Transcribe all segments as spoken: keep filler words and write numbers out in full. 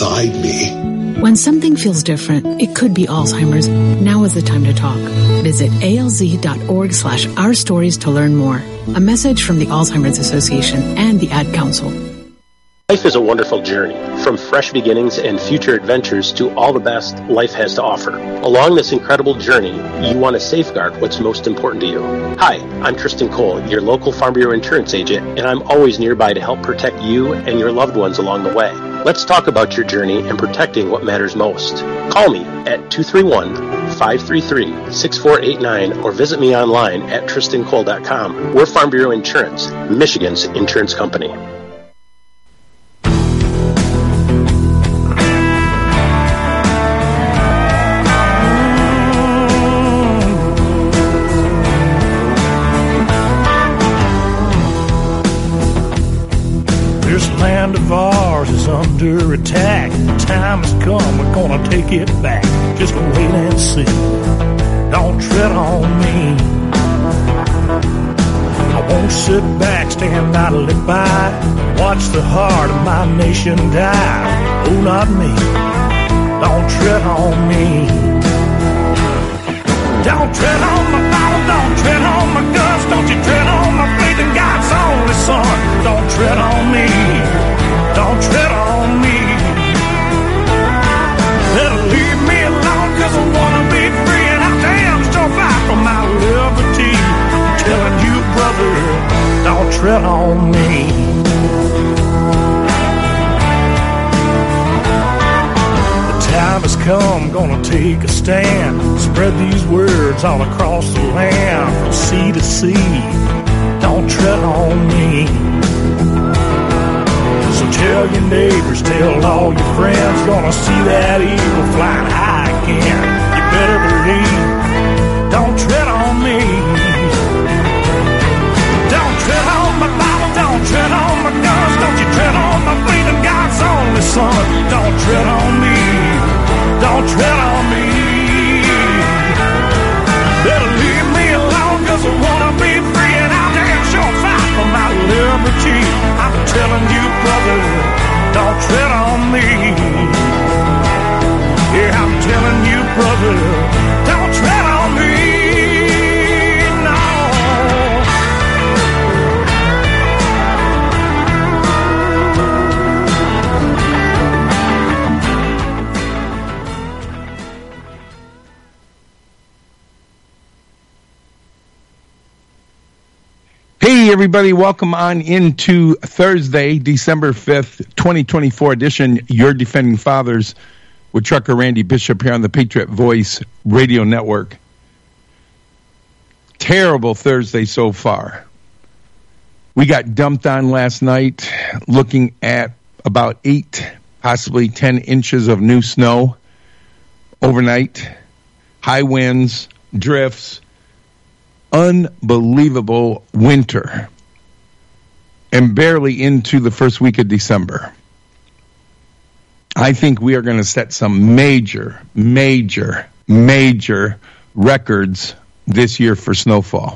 inside me. When something feels different, it could be Alzheimer's. Now is the time to talk. Visit alz.org slash our stories to learn more. A message from the Alzheimer's Association and the Ad Council. Life is a wonderful journey, from fresh beginnings and future adventures to all the best life has to offer. Along this incredible journey, you want to safeguard what's most important to you. Hi, I'm Tristan Cole, your local Farm Bureau insurance agent, and I'm always nearby to help protect you and your loved ones along the way. Let's talk about your journey and protecting what matters most. Call me at two three one, five three three, six four eight nine or visit me online at tristan cole dot com. We're Farm Bureau Insurance, Michigan's insurance company. Of ours is under attack. The time has come, we're gonna take it back. Just wait and see. Don't tread on me. I won't sit back, stand idly by, watch the heart of my nation die. Oh, not me. Don't tread on me. Don't tread on my Bible, don't tread on my guns, don't you tread on my faith in God's only Son. Don't tread on me. Don't tread on me. Better leave me alone, cause I wanna be free, and I damn sure fight for my liberty. I'm telling you, brother, don't tread on me. The time has come, gonna take a stand. Spread these words all across the land, from sea to sea. Don't tread on me. So tell your neighbors, tell all your friends, gonna see that eagle flying high again. You better believe, don't tread on me. Don't tread on my Bible, don't tread on my guns, don't you tread on my faith in God's only Son. Don't tread on me, don't tread on me. Better leave me alone, cause I wanna be free, and I'll damn sure fight for my liberty. I'm telling you, brother, don't tread on me. Yeah, I'm telling you, brother, don't tread on me. No. Hey, everybody, welcome on into Thursday, December fifth, twenty twenty-four edition, Your Defending Fathers, with Trucker Randy Bishop here on the Patriot Voice Radio Network. Terrible Thursday so far. We got dumped on last night, looking at about eight, possibly ten inches of new snow overnight, high winds, drifts, unbelievable winter, and barely into the first week of December. I think we are going to set some major, major, major records this year for snowfall.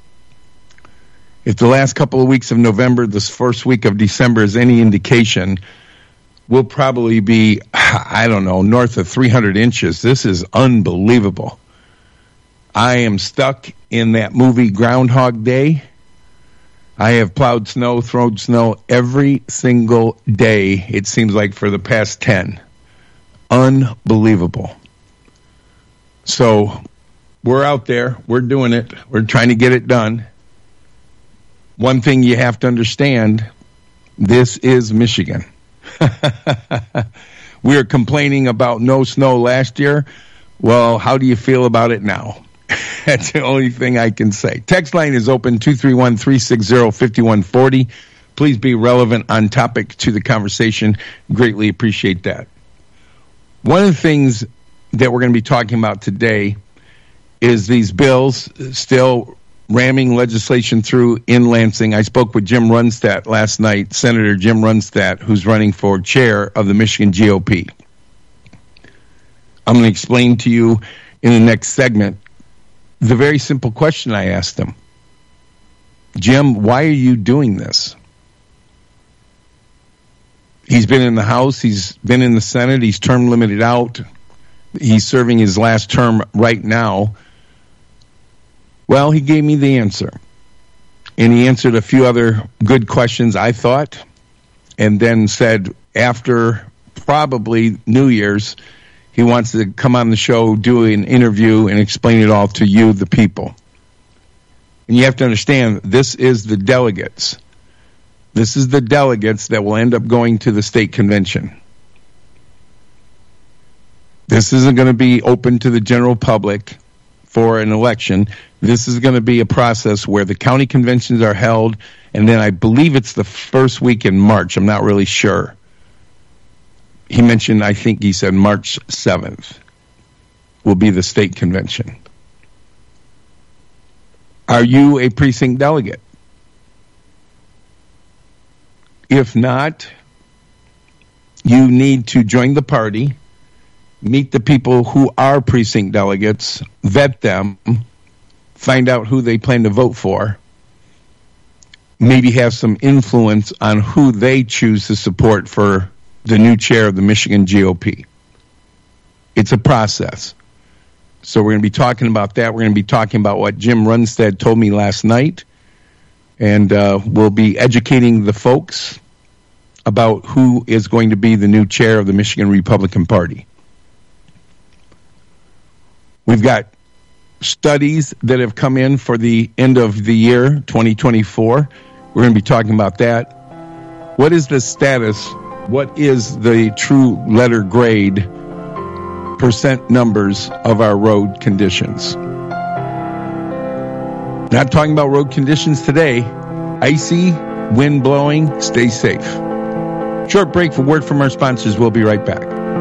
If the last couple of weeks of November, this first week of December is any indication, we'll probably be, I don't know, north of three hundred inches. This is unbelievable. I am stuck in that movie Groundhog Day. I have plowed snow, thrown snow every single day, it seems like, for the past ten. Unbelievable. So we're out there. We're doing it. We're trying to get it done. One thing you have to understand, this is Michigan. We were complaining about no snow last year. Well, how do you feel about it now? That's the only thing I can say. Text line is open, two three one, three six zero, five one four zero. Please be relevant on topic to the conversation. Greatly appreciate that. One of the things that we're going to be talking about today is these bills still ramming legislation through in Lansing. I spoke with Jim Runstad last night, Senator Jim Runstad, who's running for chair of the Michigan G O P. I'm going to explain to you in the next segment the very simple question I asked him. Jim, why are you doing this? He's been in the House. He's been in the Senate. He's term limited out. He's serving his last term right now. Well, he gave me the answer. And he answered a few other good questions, I thought, and then said after probably New Year's, he wants to come on the show, do an interview, and explain it all to you, the people. And you have to understand, this is the delegates. This is the delegates that will end up going to the state convention. This isn't going to be open to the general public for an election. This is going to be a process where the county conventions are held, and then I believe it's the first week in March. I'm not really sure. He mentioned, I think he said March seventh will be the state convention. Are you a precinct delegate? If not, you need to join the party, meet the people who are precinct delegates, vet them, find out who they plan to vote for, maybe have some influence on who they choose to support for the new chair of the Michigan G O P. It's a process. So we're going to be talking about that. We're going to be talking about what Jim Runstead told me last night. And uh, we'll be educating the folks about who is going to be the new chair of the Michigan Republican Party. We've got studies that have come in for the end of the year, twenty twenty-four. We're going to be talking about that. What is the status? What is the true letter grade percent numbers of our road conditions? Not talking about road conditions today. Icy, wind blowing, stay safe. Short break for word from our sponsors. We'll be right back.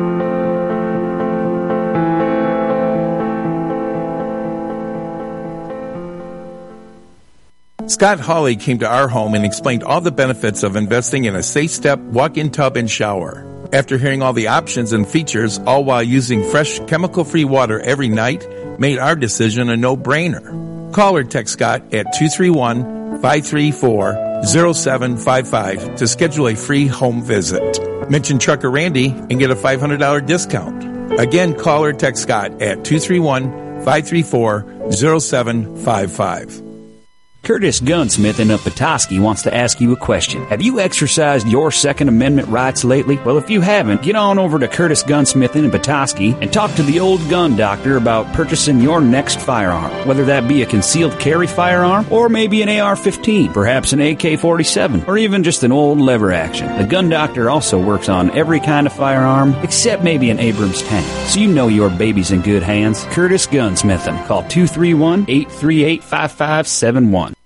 Scott Hawley came to our home and explained all the benefits of investing in a safe step walk-in tub and shower. After hearing all the options and features, all while using fresh, chemical-free water every night, made our decision a no-brainer. Call or text Scott at two three one, five three four, zero seven five five to schedule a free home visit. Mention Trucker Randy and get a five hundred dollars discount. Again, call or text Scott at two three one, five three four, zero seven five five. Curtis Gunsmith in Petoskey wants to ask you a question. Have you exercised your Second Amendment rights lately? Well, if you haven't, get on over to Curtis Gunsmith in Petoskey and talk to the old gun doctor about purchasing your next firearm. Whether that be a concealed carry firearm or maybe an A R fifteen, perhaps an A K forty-seven, or even just an old lever action. The gun doctor also works on every kind of firearm except maybe an Abrams tank. So you know your baby's in good hands. Curtis Gunsmithin. Call two three one, eight three eight, five five seven one.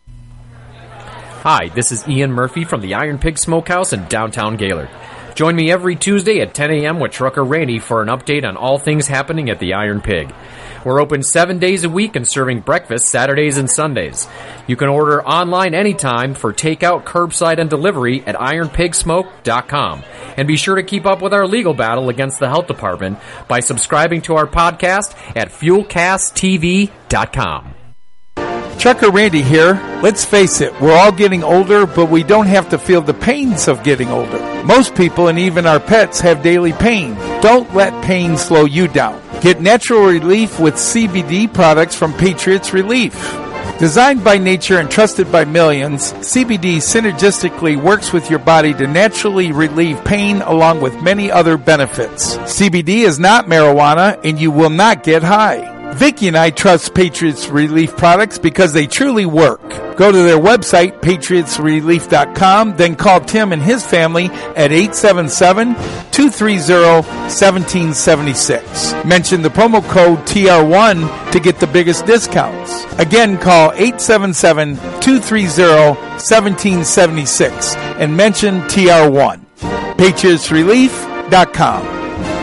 Hi, this is Ian Murphy from the Iron Pig Smokehouse in downtown Gaylord. Join me every Tuesday at ten a.m. with Trucker Randy for an update on all things happening at the Iron Pig. We're open seven days a week and serving breakfast Saturdays and Sundays. You can order online anytime for takeout, curbside, and delivery at iron pig smoke dot com. And be sure to keep up with our legal battle against the health department by subscribing to our podcast at fuel cast t v dot com. Trucker Randy here. Let's face it, we're all getting older, but we don't have to feel the pains of getting older. Most people and even our pets have daily pain. Don't let pain slow you down. Get natural relief with C B D products from Patriots Relief. Designed by nature and trusted by millions, C B D synergistically works with your body to naturally relieve pain along with many other benefits. C B D is not marijuana and you will not get high. Vicki and I trust Patriots Relief products because they truly work. Go to their website, patriots relief dot com, then call Tim and his family at eight seven seven, two three zero, one seven seven six. Mention the promo code T R one to get the biggest discounts. Again, call eight seven seven, two three zero, one seven seven six and mention T R one. patriots relief dot com.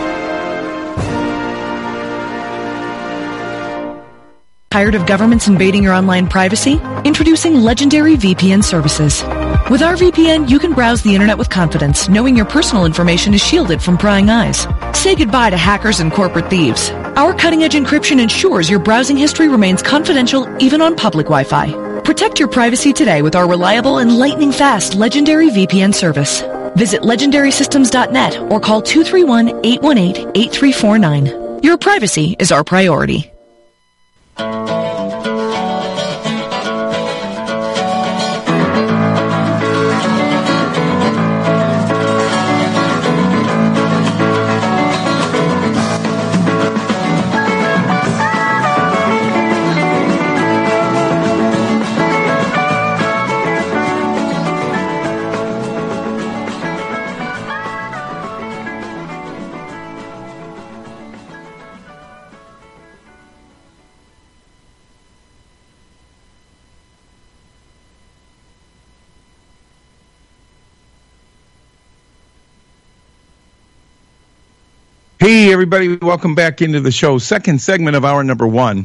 Tired of governments invading your online privacy? Introducing Legendary V P N services. With our V P N, you can browse the internet with confidence, knowing your personal information is shielded from prying eyes. Say goodbye to hackers and corporate thieves. Our cutting-edge encryption ensures your browsing history remains confidential even on public Wi-Fi. Protect your privacy today with our reliable and lightning-fast Legendary V P N service. Visit legendary systems dot net or call two three one, eight one eight, eight three four nine. Your privacy is our priority. Hey, everybody, welcome back into the show. Second segment of hour number one.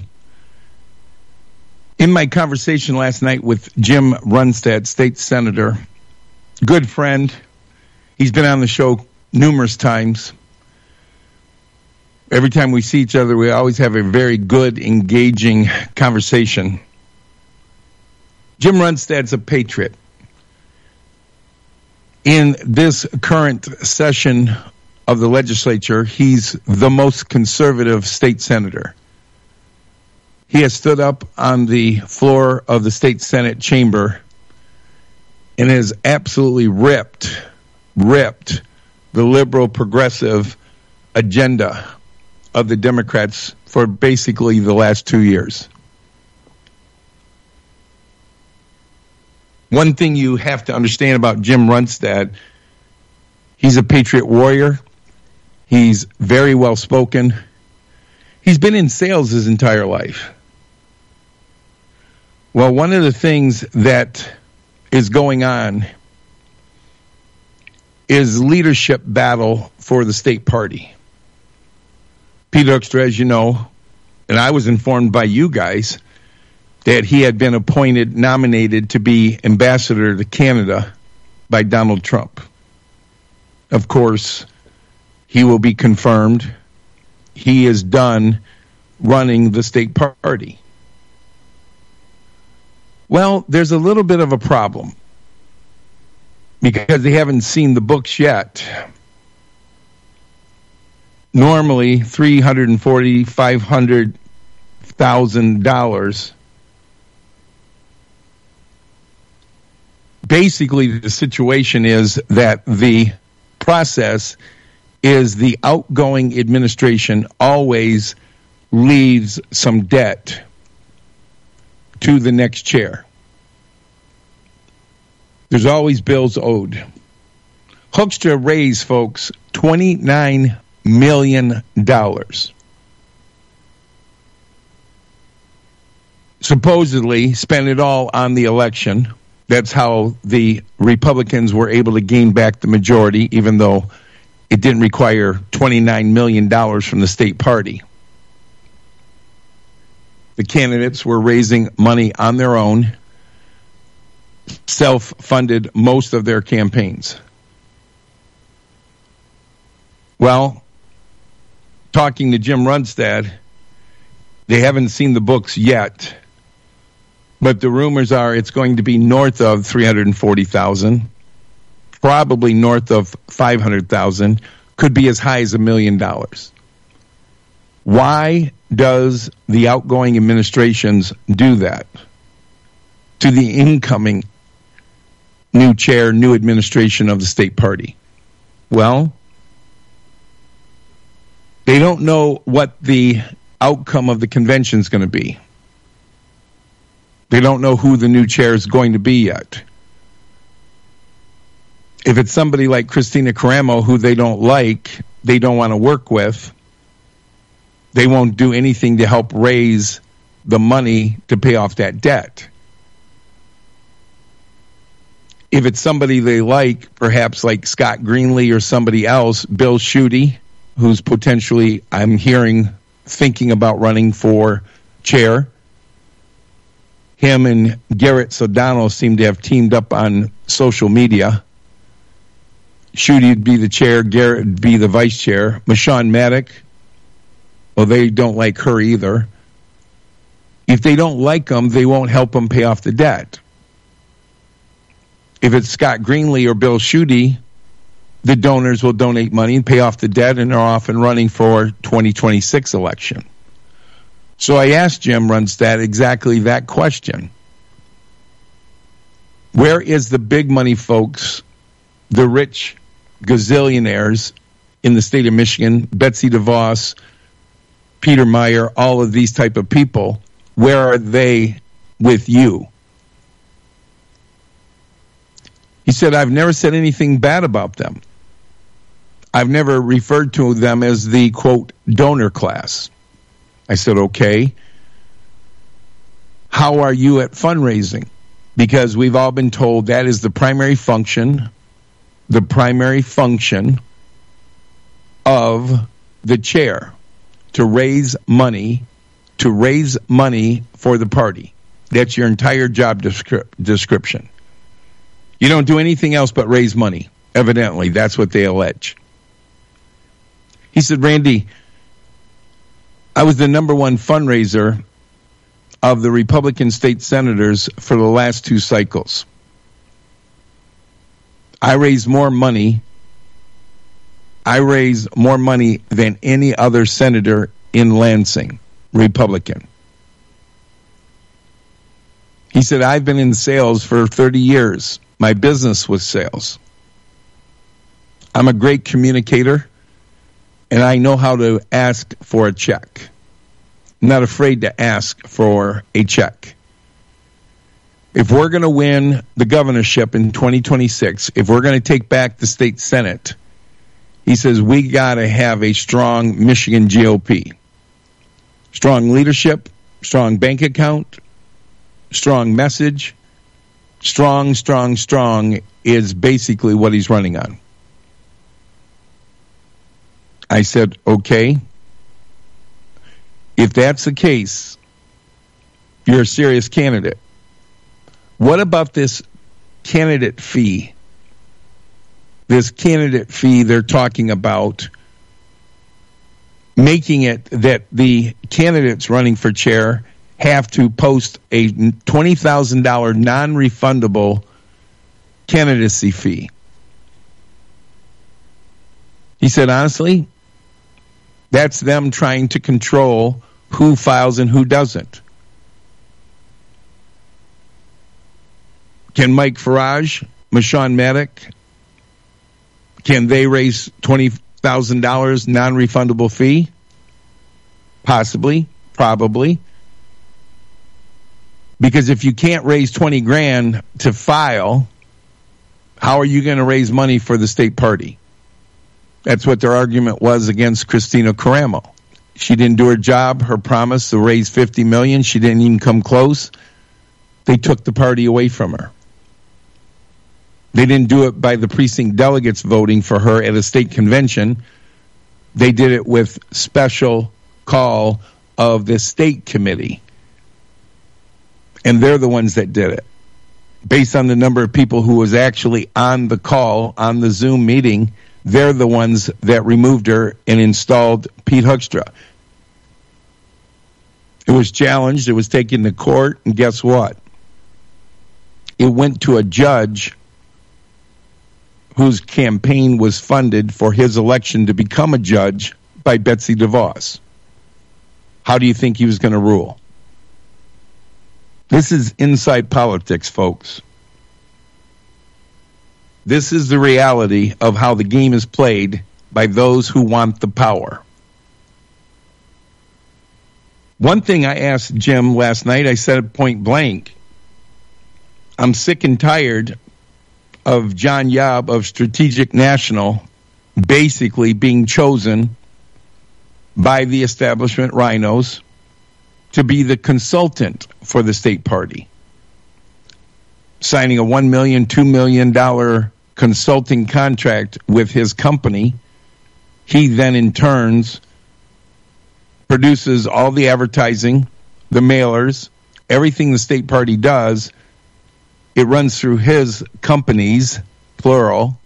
In my conversation last night with Jim Runstad, state senator, good friend. He's been on the show numerous times. Every time we see each other, we always have a very good, engaging conversation. Jim Runstad's a patriot. In this current session of the legislature, he's the most conservative state senator. He has stood up on the floor of the state Senate chamber and has absolutely ripped, ripped the liberal progressive agenda of the Democrats for basically the last two years. One thing you have to understand about Jim Runstad, he's a patriot warrior. He's very well spoken. He's been in sales his entire life. Well, one of the things that is going on is leadership battle for the state party. Pete Hoekstra, as you know, and I was informed by you guys that he had been appointed, nominated to be ambassador to Canada by Donald Trump. Of course, he will be confirmed. He is done running the state party. Well, there's a little bit of a problem because they haven't seen the books yet. Normally, three hundred forty thousand dollars, five hundred thousand dollars. Basically, the situation is that the process is the outgoing administration always leaves some debt to the next chair. There's always bills owed. Hoekstra raised, folks, twenty-nine million dollars. Supposedly spent it all on the election. That's how the Republicans were able to gain back the majority, even though it didn't require twenty-nine million dollars from the state party. The candidates were raising money on their own, self-funded most of their campaigns. Well, talking to Jim Runstad, they haven't seen the books yet, but the rumors are it's going to be north of three hundred forty thousand dollars. Probably north of five hundred thousand, could be as high as a million dollars. Why does the outgoing administrations do that to the incoming new chair, new administration of the state party? Well, they don't know what the outcome of the convention is going to be. They don't know who the new chair is going to be yet. If it's somebody like Christina Caramo who they don't like, they don't want to work with, they won't do anything to help raise the money to pay off that debt. If it's somebody they like, perhaps like Scott Greenlee or somebody else, Bill Schuette, who's potentially, I'm hearing, thinking about running for chair. Him and Garrett Sodano seem to have teamed up on social media. Schuette would be the chair, Garrett would be the vice chair. Michonne Maddock, well, they don't like her either. If they don't like them, they won't help them pay off the debt. If it's Scott Greenlee or Bill Schuette, the donors will donate money and pay off the debt and are off and running for twenty twenty-six election. So I asked Jim Runstad exactly that question. Where is the big money folks, the rich gazillionaires in the state of Michigan, Betsy DeVos, Peter Meyer, all of these type of people, where are they with you? He said, I've never said anything bad about them. I've never referred to them as the, quote, donor class. I said, okay. How are you at fundraising? Because we've all been told that is the primary function, the primary function of the chair, to raise money, to raise money for the party. That's your entire job descri- description. You don't do anything else but raise money. Evidently, that's what they allege. He said, Randy, I was the number one fundraiser of the Republican state senators for the last two cycles. I raised more money. I raised more money than any other senator in Lansing, Republican. He said, I've been in sales for thirty years. My business was sales. I'm a great communicator, and I know how to ask for a check. I'm not afraid to ask for a check. If we're going to win the governorship in twenty twenty-six, if we're going to take back the state Senate, he says we got to have a strong Michigan G O P. Strong leadership, strong bank account, strong message. Strong, strong, strong is basically what he's running on. I said, okay. If that's the case, you're a serious candidate. What about this candidate fee? This candidate fee they're talking about, making it that the candidates running for chair have to post a twenty thousand dollars non-refundable candidacy fee. He said, honestly, that's them trying to control who files and who doesn't. Can Mike Farage, Michon Maddock, can they raise twenty thousand dollars non-refundable fee? Possibly, probably. Because if you can't raise twenty grand to file, how are you going to raise money for the state party? That's what their argument was against Christina Caramo. She didn't do her job, her promise to raise fifty million dollars. She didn't even come close. They took the party away from her. They didn't do it by the precinct delegates voting for her at a state convention. They did it with special call of the state committee. And they're the ones that did it. Based on the number of people who was actually on the call, on the Zoom meeting, they're the ones that removed her and installed Pete Hoekstra. It was challenged. It was taken to court. And guess what? It went to a judge whose campaign was funded for his election to become a judge by Betsy DeVos. How do you think he was going to rule? This is inside politics, folks. This is the reality of how the game is played by those who want the power. One thing I asked Jim last night, I said it point blank, I'm sick and tired of John Yob of Strategic National basically being chosen by the establishment rhinos to be the consultant for the state party, signing a one million dollars, two million dollars consulting contract with his company. He then in turns produces all the advertising, the mailers, everything the state party does. It runs through his companies, plural.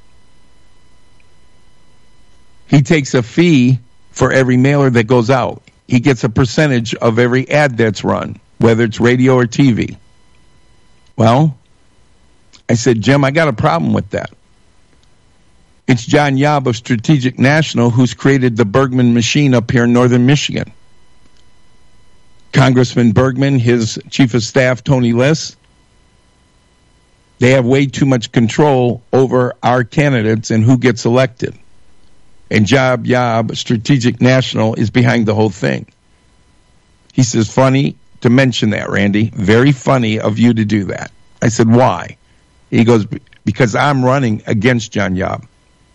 He takes a fee for every mailer that goes out. He gets a percentage of every ad that's run, whether it's radio or T V. Well, I said, Jim, I got a problem with that. It's John Yob of Strategic National who's created the Bergman machine up here in northern Michigan. Congressman Bergman, his chief of staff, Tony Liss, they have way too much control over our candidates and who gets elected. And Job Yob, Strategic National, is behind the whole thing. He says, funny to mention that, Randy. Very funny of you to do that. I said, why? He goes, because I'm running against John Yob.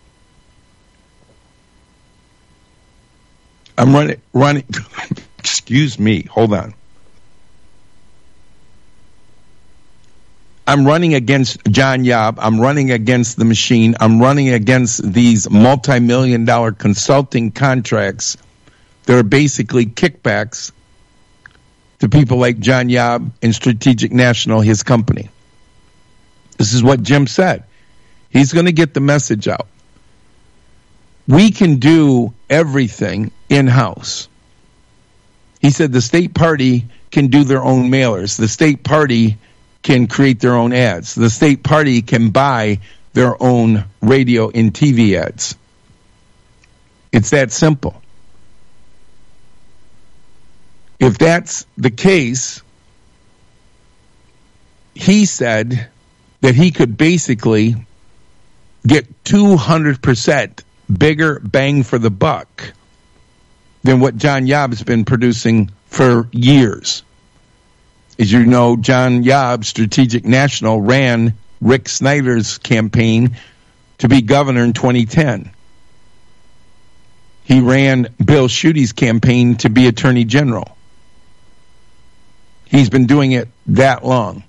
I'm running, running, excuse me, hold on. I'm running against John Yob. I'm running against the machine. I'm running against these multi-million dollar consulting contracts that are basically kickbacks to people like John Yob and Strategic National, his company. This is what Jim said. He's going to get the message out. We can do everything in-house. He said the state party can do their own mailers. The state party can create their own ads. The state party can buy their own radio and T V ads. It's that simple. If that's the case, he said that he could basically get two hundred percent bigger bang for the buck than what John Yob has been producing for years. As you know, John Yob, Strategic National, ran Rick Snyder's campaign to be governor in twenty ten. He ran Bill Schuette's campaign to be attorney general. He's been doing it that long.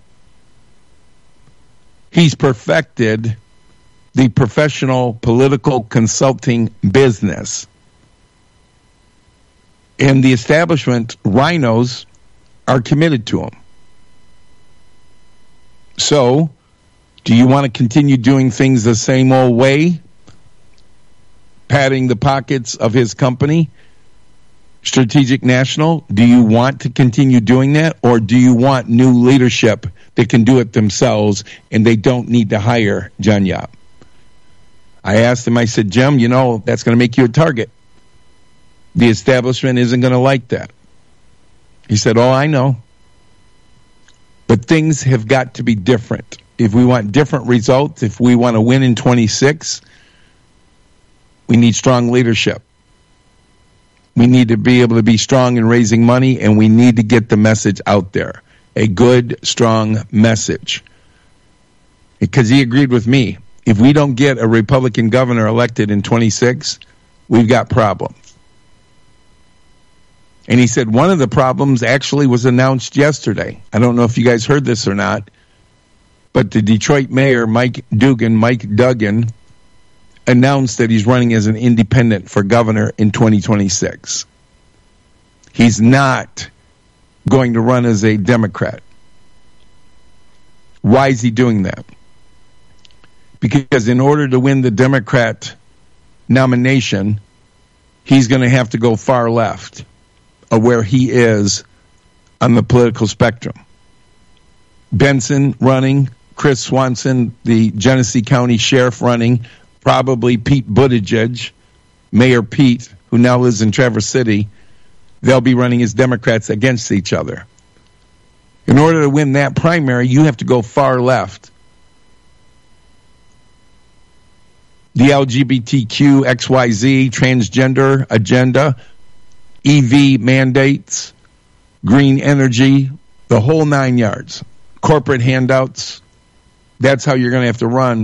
He's perfected the professional political consulting business. And the establishment rhinos are committed to him. So, do you want to continue doing things the same old way? Padding the pockets of his company, Strategic National? Do you want to continue doing that? Or do you want new leadership that can do it themselves and they don't need to hire John Yob? I asked him, I said, Jim, you know, that's going to make you a target. The establishment isn't going to like that. He said, oh, I know. But things have got to be different. If we want different results, if we want to win in twenty-six, we need strong leadership. We need to be able to be strong in raising money, and we need to get the message out there. A good, strong message. Because he agreed with me. If we don't get a Republican governor elected in twenty-six, we've got problems. And he said one of the problems actually was announced yesterday. I don't know if you guys heard this or not, but the Detroit mayor, Mike Dugan, Mike Duggan, announced that he's running as an independent for governor in twenty twenty-six. He's not going to run as a Democrat. Why is he doing that? Because in order to win the Democrat nomination, he's going to have to go far left of where he is on the political spectrum. Benson running, Chris Swanson, the Genesee County Sheriff running, probably Pete Buttigieg, Mayor Pete, who now lives in Traverse City. They'll be running as Democrats against each other. In order to win that primary, you have to go far left. The L G B T Q, X Y Z, transgender agenda, E V mandates, green energy, the whole nine yards. Corporate handouts. That's how you're going to have to run